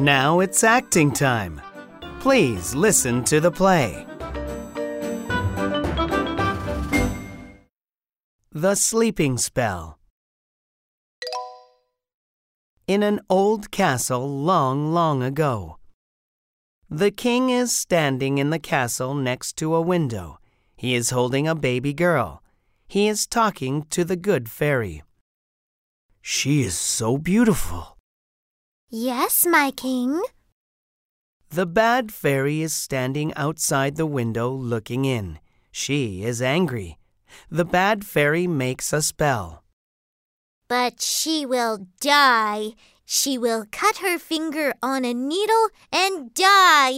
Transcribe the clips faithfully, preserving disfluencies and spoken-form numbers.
Now it's acting time. Please listen to the play. The Sleeping Spell. In an old castle long, long ago, the king is standing in the castle next to a window. He is holding a baby girl. He is talking to the good fairy. She is so beautiful. Yes, my king. The bad fairy is standing outside the window looking in. She is angry. The bad fairy makes a spell. But she will die. She will cut her finger on a needle and die.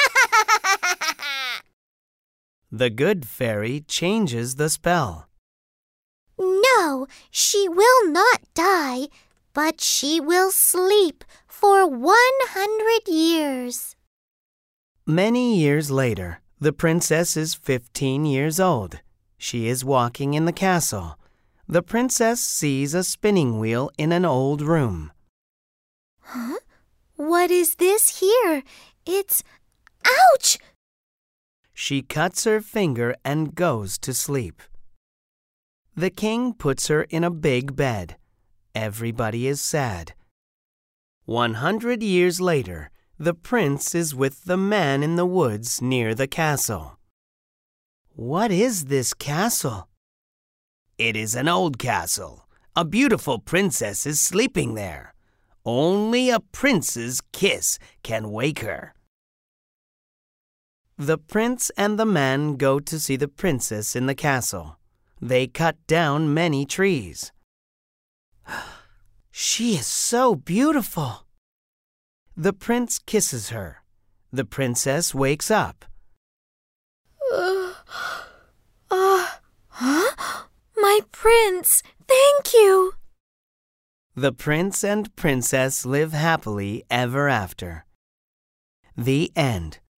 The good fairy changes the spell. No, she will not die, but she will sleep for one hundred years. Many years later, the princess is fifteen years old. She is walking in the castle. The princess sees a spinning wheel in an old room. Huh? What is this here? It's... Ouch! She cuts her finger and goes to sleep. The king puts her in a big bed. Everybody is sad. One hundred years later, the prince is with the man in the woods near the castle. What is this castle? It is an old castle. A beautiful princess is sleeping there. Only a prince's kiss can wake her. The prince and the man go to see the princess in the castle. They cut down many trees. She is so beautiful. The prince kisses her. The princess wakes up. Uh, uh, huh? My prince, thank you. The prince and princess live happily ever after. The end.